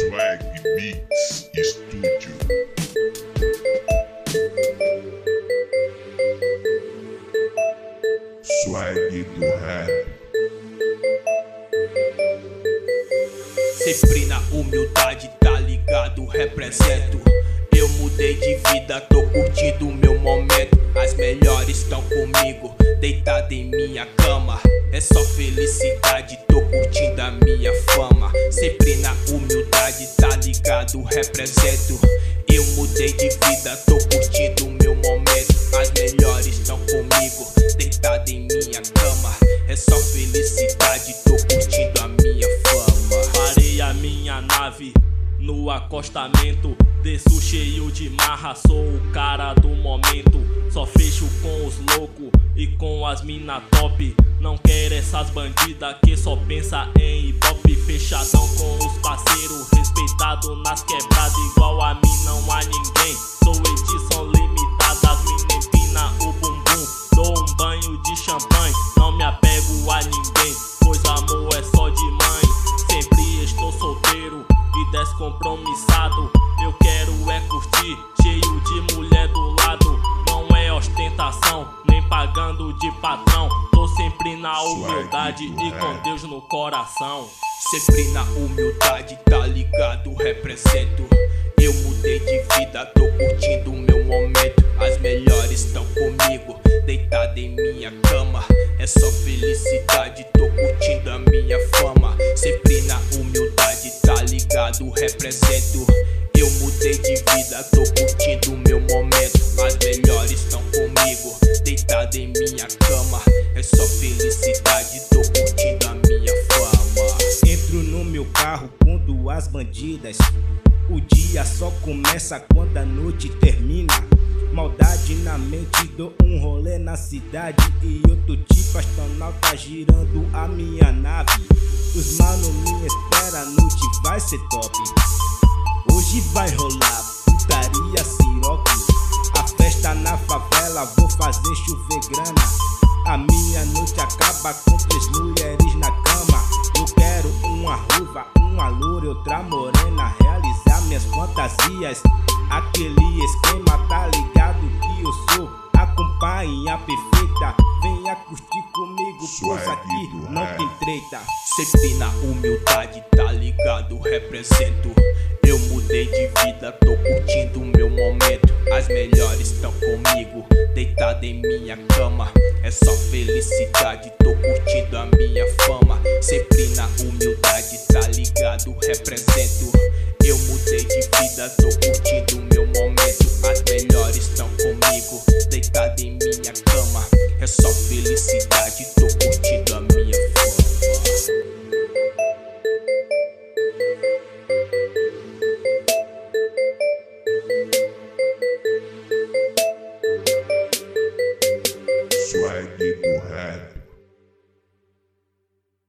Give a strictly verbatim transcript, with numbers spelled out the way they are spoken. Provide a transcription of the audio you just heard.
Swag Beats Studio. Swag do rap. Sempre na humildade, tá ligado? Represento. Eu mudei de vida, tô curtindo o meu momento. As melhores estão comigo, deitado em minha cama. É só felicidade, tô curtindo a minha fama. Sempre na humildade, tá ligado? Represento. Eu mudei de vida, tô curtindo o meu momento. As melhores estão comigo, deitado em minha cama. É só felicidade, tô curtindo a minha fama. Parei a minha nave no acostamento, desço cheio de marra, sou o cara do momento. Só fecho com os loucos e com as mina top. Não quero essas bandidas que só pensa em ibope. Fechadão com os parceiros, respeitado nas quebradas. Igual a mim não há ninguém, sou edição limitada. As mina empina o bumbum, dou um banho de champanhe. Não me apego a ninguém, pois amor é só de mãe. Sempre estou solteiro e descompromissado. Eu quero é curtir, cheio de mulher do lado. Não é ostentação, nem pagando de patrão. Tô sempre na humildade e com Deus no coração. Sempre na humildade, tá ligado? Represento. Eu mudei de vida, tô curtindo o meu momento. As melhores estão comigo, deitado em minha cama. É só felicidade, tô curtindo a minha fama. Sempre na humildade, tá ligado? Represento. Eu mudei de vida, tô curtindo o meu momento. As melhores estão comigo, deitado em minha cama. É só felicidade, tô curtindo a minha fama. Entro no meu carro com duas bandidas. O dia só começa quando a noite termina. Maldade na mente, dou um rolê na cidade. E eu tô tipo astronauta girando a minha nave. Os mano me espera, a noite vai ser top. Hoje vai rolar putaria, siroque. A festa na favela, vou fazer chover grana. A minha noite acaba com três mulheres na cama. Eu quero uma ruiva, uma loura e outra morena. Realizar minhas fantasias, aquele esquema, tá ligado que eu sou a companhia perfeita. Venha curtir comigo, pois aqui não tem treta. Sempre na humildade, tá ligado? Represento. Eu mudei de vida, tô curtindo o meu momento. As melhores estão comigo, deitado em minha cama. É só felicidade, tô curtindo a minha fama. Sempre na humildade, tá ligado? Represento. Eu mudei de vida, tô curtindo o meu momento. As melhores estão comigo, deitado em minha cama. É só felicidade, tô curtindo a minha fama. Swag do